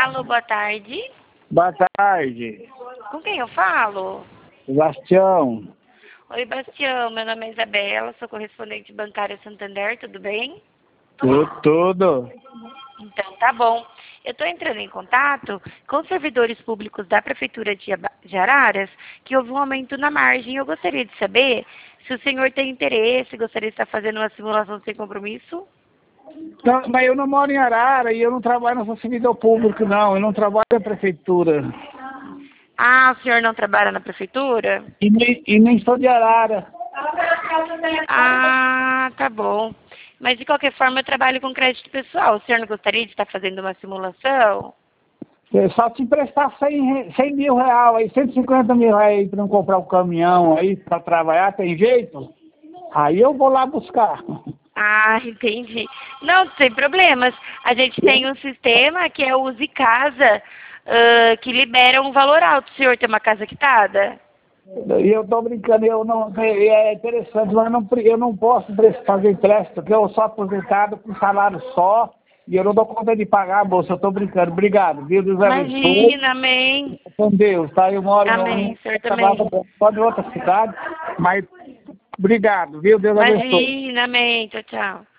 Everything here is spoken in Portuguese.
Alô, boa tarde. Boa tarde, Com quem eu falo? Sebastião. Oi, Bastião. Meu nome é Isabela, sou correspondente bancária Santander, tudo bem? Tudo. Então, tá bom. Eu estou entrando em contato com os servidores públicos da Prefeitura de Araras, que houve um aumento na margem. Eu gostaria de saber se o senhor tem interesse, gostaria de estar fazendo uma simulação sem compromisso? Não, mas eu não moro em Arara e eu não trabalho no servidor público, não. Eu não trabalho na prefeitura. Ah, o senhor não trabalha na Prefeitura? E nem sou de Arara. Ah, tá bom. Mas, de qualquer forma, eu trabalho com crédito pessoal. O senhor não gostaria de estar fazendo uma simulação? Eu só te emprestar 100 mil reais, aí, 150 mil reais aí para não comprar um caminhão aí para trabalhar, tem jeito? Aí eu vou lá buscar. Ah, entendi. Não, sem problemas. A gente tem um sistema que é o Use Casa, que libera um valor alto. O senhor tem uma casa quitada? E eu tô brincando, eu não, é interessante, mas eu não posso fazer empréstimo, porque eu sou aposentado com salário só e eu não dou conta de pagar, moça, eu tô brincando. Obrigado, viu? Deus abençoe. Imagina, amém. Com Deus, tá? Eu moro Amém, o senhor também. em outra cidade, mas obrigado, viu? Deus abençoe. Imagina, amém. Tchau, tchau.